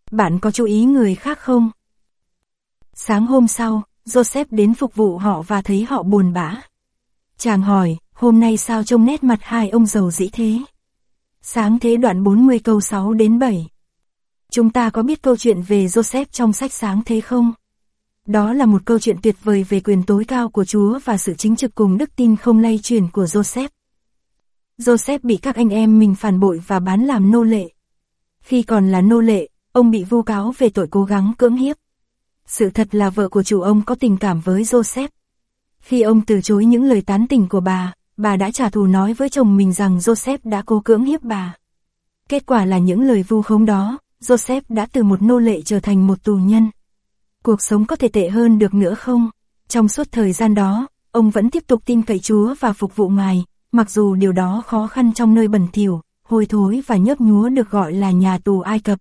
Bạn có chú ý người khác không? Sáng hôm sau, Joseph đến phục vụ họ và thấy họ buồn bã. Chàng hỏi, hôm nay sao trông nét mặt hai ông giàu dĩ thế? Sáng thế đoạn 40 câu 6 đến 7. Chúng ta có biết câu chuyện về Joseph trong sách Sáng thế không? Đó là một câu chuyện tuyệt vời về quyền tối cao của Chúa và sự chính trực cùng đức tin không lay chuyển của Joseph. Joseph bị các anh em mình phản bội và bán làm nô lệ. Khi còn là nô lệ, ông bị vu cáo về tội cố gắng cưỡng hiếp. Sự thật là vợ của chủ ông có tình cảm với Joseph. Khi ông từ chối những lời tán tỉnh của bà đã trả thù nói với chồng mình rằng Joseph đã cố cưỡng hiếp bà. Kết quả là những lời vu khống đó, Joseph đã từ một nô lệ trở thành một tù nhân. Cuộc sống có thể tệ hơn được nữa không? Trong suốt thời gian đó, ông vẫn tiếp tục tin cậy Chúa và phục vụ Ngài, mặc dù điều đó khó khăn trong nơi bẩn thỉu, hôi thối và nhớp nhúa được gọi là nhà tù Ai Cập.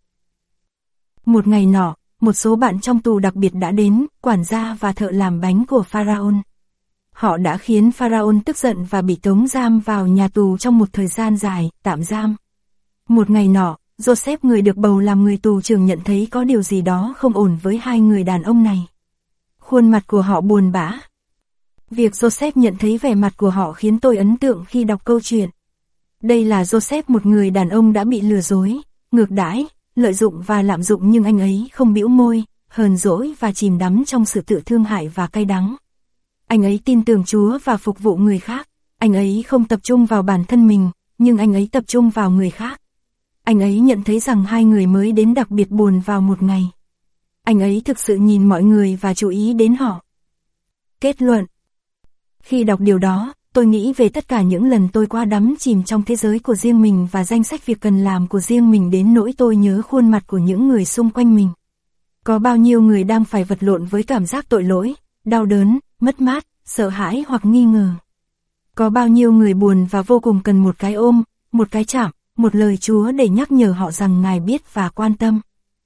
Một ngày nọ, một số bạn trong tù đặc biệt đã đến, quản gia và thợ làm bánh của Pharaoh. Họ đã khiến Pharaoh tức giận và bị tống giam vào nhà tù trong một thời gian dài, tạm giam. Một ngày nọ, Joseph người được bầu làm người tù trưởng nhận thấy có điều gì đó không ổn với hai người đàn ông này. Khuôn mặt của họ buồn bã. Việc Joseph nhận thấy vẻ mặt của họ khiến tôi ấn tượng khi đọc câu chuyện. Đây là Joseph, một người đàn ông đã bị lừa dối, ngược đãi, lợi dụng và lạm dụng, nhưng anh ấy không bĩu môi, hờn dỗi và chìm đắm trong sự tự thương hại và cay đắng. Anh ấy tin tưởng Chúa và phục vụ người khác. Anh ấy không tập trung vào bản thân mình, nhưng anh ấy tập trung vào người khác. Anh ấy nhận thấy rằng hai người mới đến đặc biệt buồn vào một ngày. Anh ấy thực sự nhìn mọi người và chú ý đến họ. Kết luận. Khi đọc điều đó, tôi nghĩ về tất cả những lần tôi qua đắm chìm trong thế giới của riêng mình và danh sách việc cần làm của riêng mình, đến nỗi tôi nhớ khuôn mặt của những người xung quanh mình. Có bao nhiêu người đang phải vật lộn với cảm giác tội lỗi, đau đớn, mất mát, sợ hãi hoặc nghi ngờ. Có bao nhiêu người buồn và vô cùng cần một cái ôm, một cái chạm, một lời Chúa để nhắc nhở họ rằng Ngài biết và quan tâm.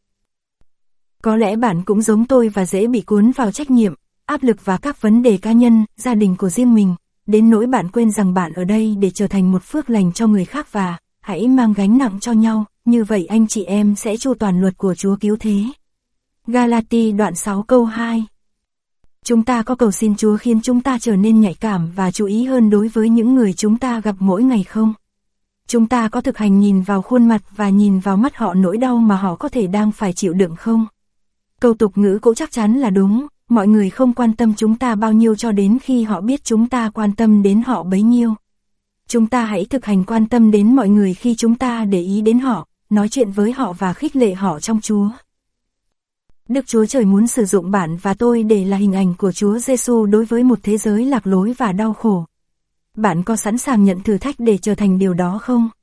Có lẽ bạn cũng giống tôi và dễ bị cuốn vào trách nhiệm, áp lực và các vấn đề cá nhân, gia đình của riêng mình, đến nỗi bạn quên rằng bạn ở đây để trở thành một phước lành cho người khác, và hãy mang gánh nặng cho nhau, như vậy anh chị em sẽ chu toàn luật của Chúa cứu thế. Galati đoạn 6 câu 2. Chúng ta có cầu xin Chúa khiến chúng ta trở nên nhạy cảm và chú ý hơn đối với những người chúng ta gặp mỗi ngày không? Chúng ta có thực hành nhìn vào khuôn mặt và nhìn vào mắt họ nỗi đau mà họ có thể đang phải chịu đựng không? Câu tục ngữ cũng chắc chắn là đúng, mọi người không quan tâm chúng ta bao nhiêu cho đến khi họ biết chúng ta quan tâm đến họ bấy nhiêu. Chúng ta hãy thực hành quan tâm đến mọi người khi chúng ta để ý đến họ, nói chuyện với họ và khích lệ họ trong Chúa. Đức Chúa Trời muốn sử dụng bạn và tôi để là hình ảnh của Chúa Giêsu đối với một thế giới lạc lối và đau khổ. Bạn có sẵn sàng nhận thử thách để trở thành điều đó không?